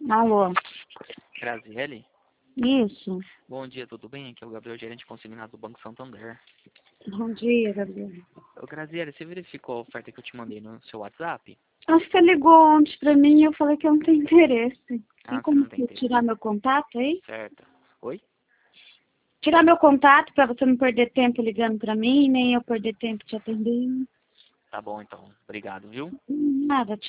Alô? Graziele? Isso. Bom dia, tudo bem? Aqui é o Gabriel, gerente consignado do Banco Santander. Bom dia, Gabriel. Ô, Graziele, você verificou a oferta que eu te mandei no seu WhatsApp? Acho que você ligou ontem pra mim e eu falei que eu não tenho interesse. Tem Ah, você como não tem você interesse. tirar meu contato aí? Certo. Oi? Tirar meu contato pra você não perder tempo ligando pra mim, nem eu perder tempo te atendendo. Tá bom, então. Obrigado, viu? Nada,